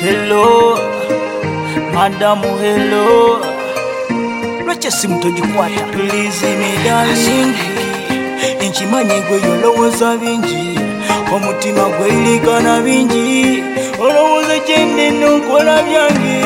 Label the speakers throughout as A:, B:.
A: Hello, Madam, hello. Lwaki esimu togikwata? Please me darling, enkimanyi gwe yolowooza bingi, omutima gweyirikana bingi, olowooza kyennina nkola byange.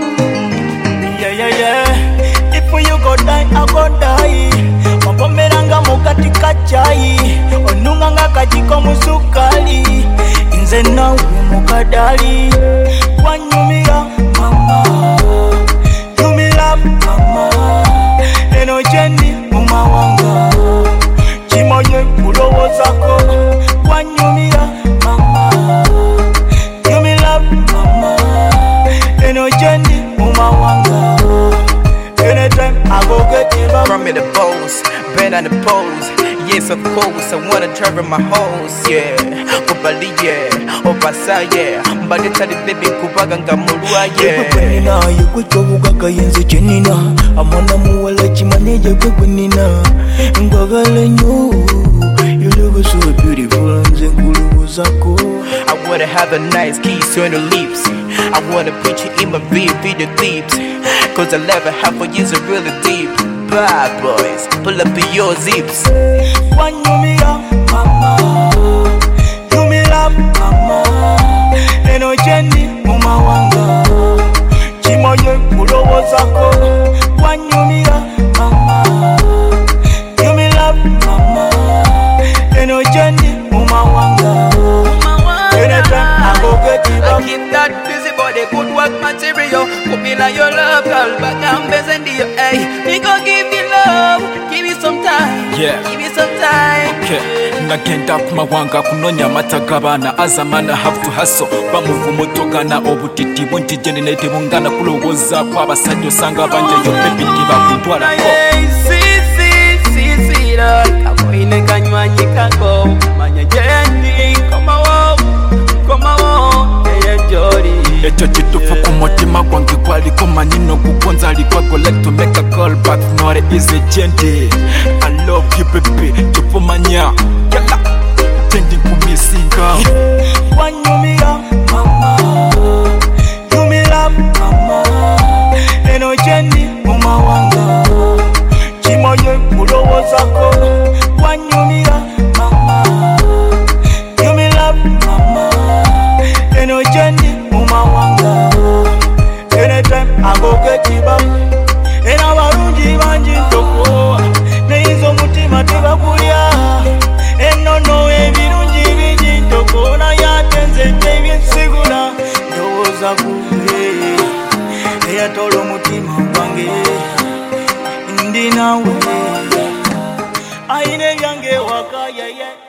A: If you go die, I go die. Wampomeranga mukati kachayi, onunganga kajiko musukali, nze nawe mukadali. Wanyumira mama, yumira mama, eno jendi mumawanga, chimoye kulowoozako. Wanyumira mama, yumira mama, eno jendi mumawanga. Anytime I go get it up.
B: From me the bows, bend on the pose. Yes, of course, I wanna travel my hoes, yeah. Kubali, yeah, opasa, yeah. Mbali tali baby kubaga ngamurua, yeah.
A: Kwenina, yekwechobuga kayenze chenina. Amana muwala chimaneje kwenina. Ngwagale nyo, you look so beautiful, nze nkuluwozako.
B: I wanna have a nice kiss on the lips. I wanna put you in my video clips. Cause I love it, half for years are really deep. Bad boys, pull up in your zips.
A: Wanyumira mama, yumira mama, eno jendi mumawanga, chimoye kulowoozako. Wanyumira mama, yumira mama, eno jendi mumawanga. Anytime I go get it up.
B: I keep that busy body, good work material. Put me like your love, girl, back and bezel you, hey. We gon' give you love, give you some time,
C: yeah.
B: Give you some time.
C: Okay. Nagenda kumawanga kunonya amata g'abaana azamana have to hustle bamuvumo togana obutiti bunti gye nete bungana kulowoozaako abasajja osanga banjeyo bebi tibakuntwalako.
B: Kamoine kanywanyi kako manya jendi komawo jori.
C: Ekyo kituufu ku mutima gwange gwaliko manyi n'okugonza alikwago like to make a call back not easy jendi. I love you baby tupumanya yala tendi kumisinga.
A: Wanyumira mama, yumira mama, eno jendi mumawanga, chimoye kulowoozako. Wanyumira mama, yumira mama, eno jendi mumawanga. Anytime I go get it back. Ena abalungi bangi ntoko, neyinza omutima tebakulya. Ennono ebirungi bingi ntoko, naye ate nze tebyensigula. Ndowooza gwe eyatoola omutima gwange, ndi naawe ayina ebyange ewaka yeye.